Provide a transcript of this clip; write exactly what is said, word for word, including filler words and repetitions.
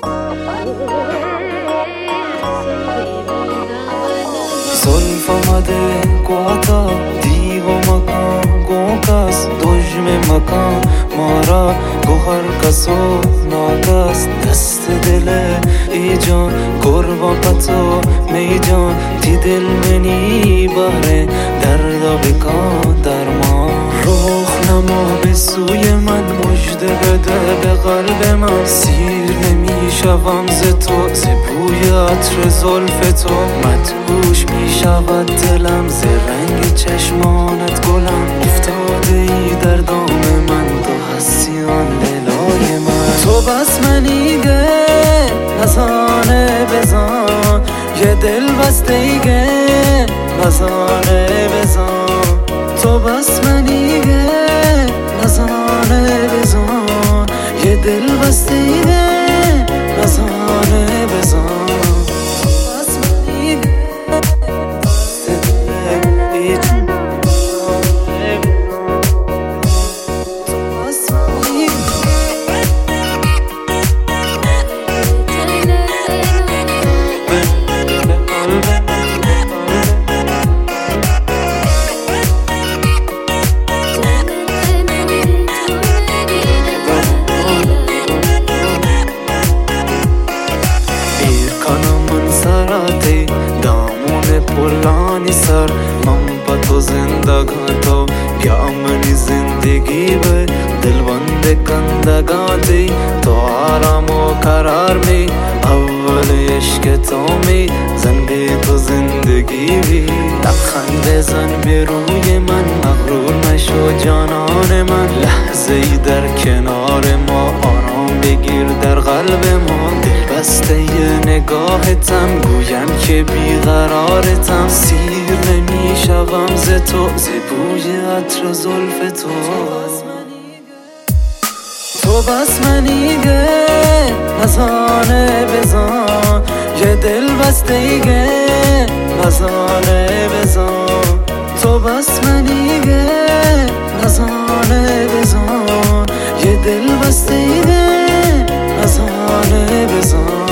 زلف آمده گواتا دیو و مکان گوکس دجم مکان مارا گوهر کسو ناگست دست دل ای جان قربان پتو می جان تی دل منی باره دردا بکن درمان روح نما به سوی من مژده بده به قلب من سیر نمی شوم ز تو ز بوی عطر زلف تو مدهوش می شود دلم ز رنگ چشمانت گلم افتاده ای در دام من تو هستی آن لیلای من تو بس منیگه نزانه بزان یه دل بستیگه نزانه بزان تو بس منیگه نزانه بزان یه دل بستیگه نزانه بزان پرانی سر من با تو زندگان تو بیا منی زندگی به دل بند کندگاتی تو آرام و قرار می اول عشق تو می زنگ تو زندگی بی لبخند بزن به روی من مغرور نشو جانان من لحظه ای در کنار ما آرام بگیر در قلب ما دل بسته ی نگاهتم گویم که بیقرارتم سیر نمی شوم ز تو ز بوی عطر زلف تو تو بس منیگه نزانه بزان یه دل بستیگه نزانه بزان تو بس منیگه نزانه بزان یه دل بستیگه نزانه بزان